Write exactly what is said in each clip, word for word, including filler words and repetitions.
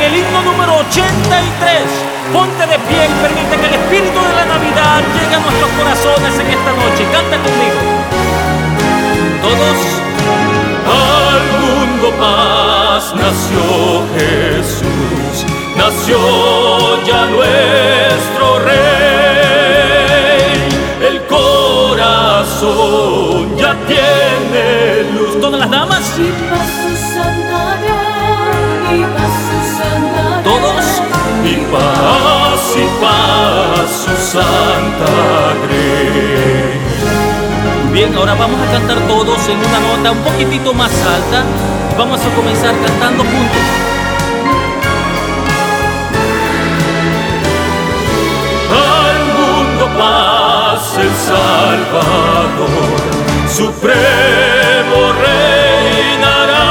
el himno número ochenta y tres. Ponte de pie y permite que el espíritu de la Navidad llegue a nuestros corazones en esta noche. Canta conmigo. Todos. Al mundo paz nació Jesús, nació ya nuestro Rey. El corazón ya tiene luz. Todas las damas. Y paz Susana bien, y paz Susana bien. Todos. Y paz, y paz, su santa grey. Bien, ahora vamos a cantar todos en una nota un poquitito más alta. Vamos a comenzar cantando juntos. Al mundo paz el Salvador, supremo reinará.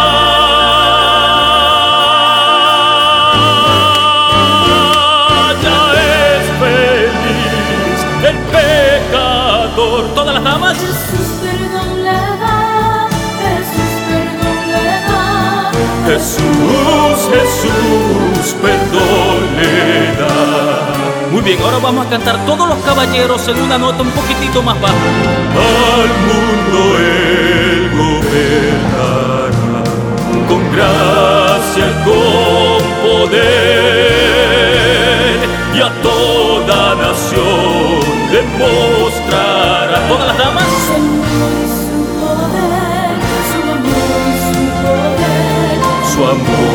Ya es feliz el pecador. Todas las damas. Jesús perdón le da, Jesús perdón le da. Jesús, Jesús, perdón le da. Muy bien, ahora vamos a cantar todos los caballeros en una nota un poquitito más baja. Al mundo él gobernará, con gracia y con poder, y a toda nación demostrará. Todas las damas. Su amor y su poder, su amor y su poder. Su amor